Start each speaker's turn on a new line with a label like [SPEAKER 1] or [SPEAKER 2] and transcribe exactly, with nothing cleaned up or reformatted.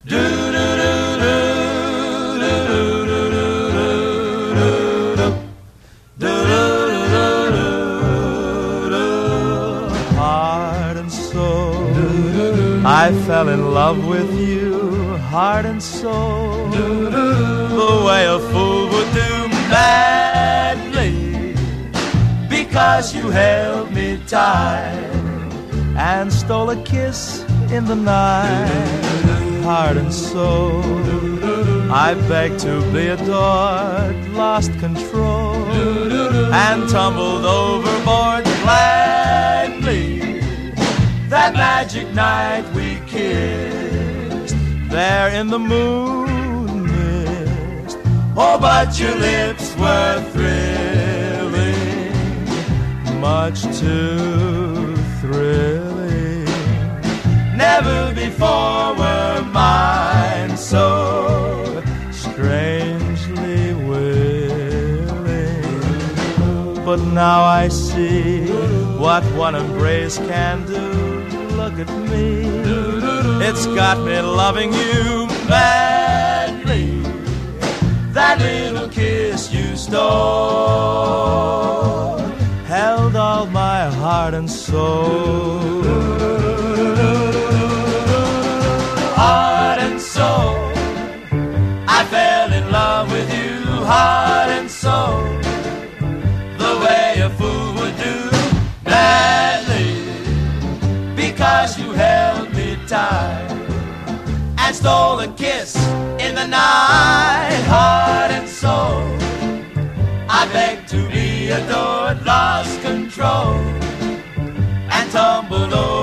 [SPEAKER 1] Heart and soul, I fell in love with you, heart and soul, the way a fool would do madly, because you held me tight and stole a kiss in the night. Heart and soul, I begged to be adored, lost control, and tumbled overboard gladly. That magic night we kissed, there in the moon mist. Oh, but your lips were thrilling, much too thrilling. Never before were mine so strangely willing. But now I see what one embrace can do. Look at me, it's got me loving you madly. That little kiss you stole held all my heart and soul. Heart and soul, I fell in love with you, heart and soul, the way a fool would do madly, because you held me tight and stole a kiss in the night. Heart and soul, I begged to be adored, lost control, and tumbled over